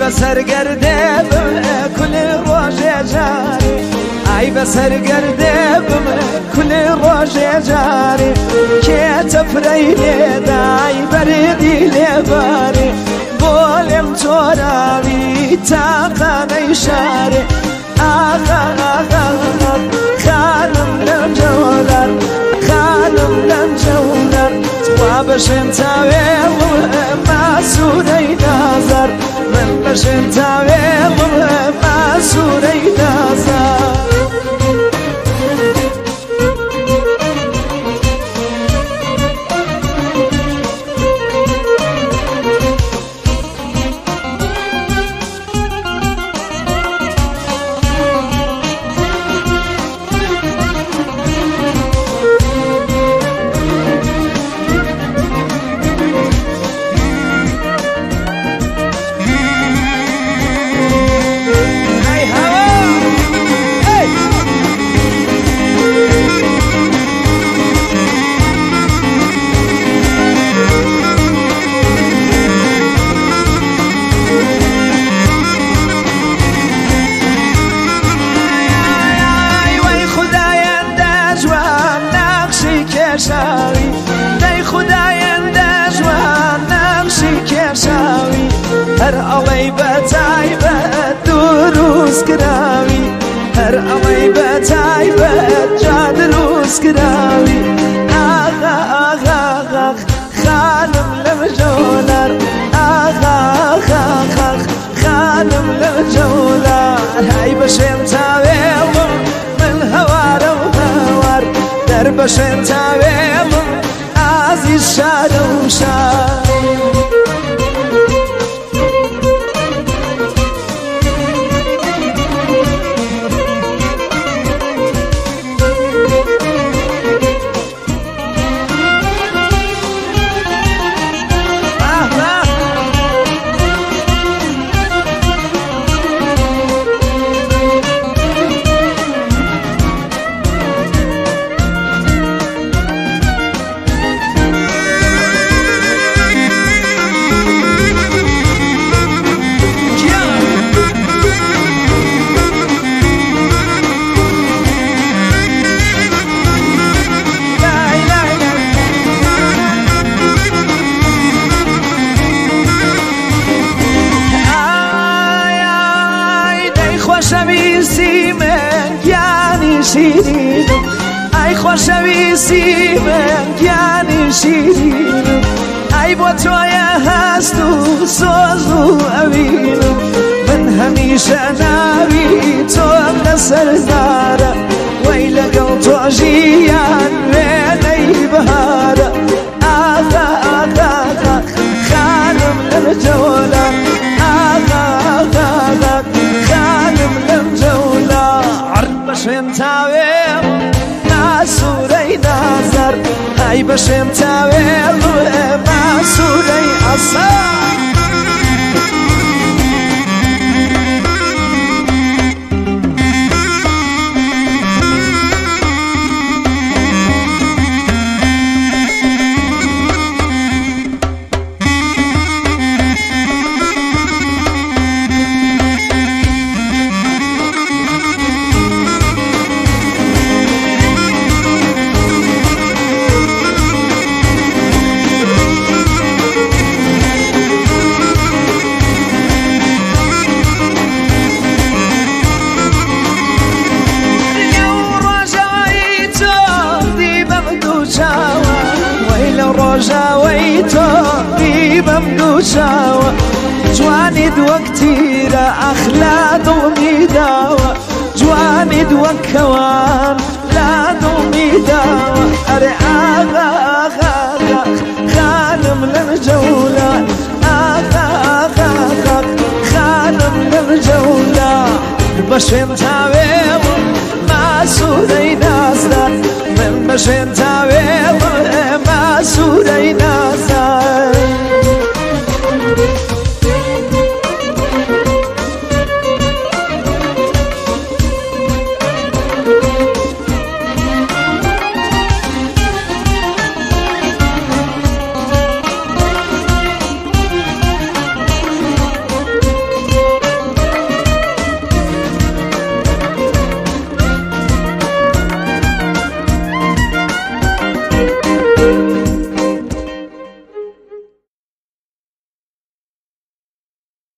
بسرگرده کل روز جاری ای بسرگرده کل روز جاری که تفریل دای بردی لباری بولم توراوی تاقانه شاری آقا خانم لم جولر خانم لم جولر تو بشن تاویل ما سوری نظر من بشن تاویل ما سوری نظر شاوی دای خداینده جوان نقشی کشاوی هر علی بتایبت دروس کراوی هر علی بتایبت جا دروس کراوی آخ خانم لم جولر آخ خانم لم جولر های بشم تاویل من هوار در بشن تاویل عزیز شاد و شاد خوشویستی من گیانی شیرینم ای خوشویستی من گیانی شیرینم ای با توی هست و سوز و اوینم من همیشه ناوی تو قصر دارم وی لگل تو جیان وینی بهارم آقا خانم للجولة آقا خانم للجولة عرب بشم تاويل سوري نظر هاي بشم تاويل ما سوري أصار روجاويتو بمدوشاوة جواني دوكتيرا أخلاد وميداوة جواني دوكوان لا دوميداوة أري آغا خانم للجولة آغا خانم للجولة بشم تاويل ما سوري نازدار من بشم تاويل ما سوري نازدار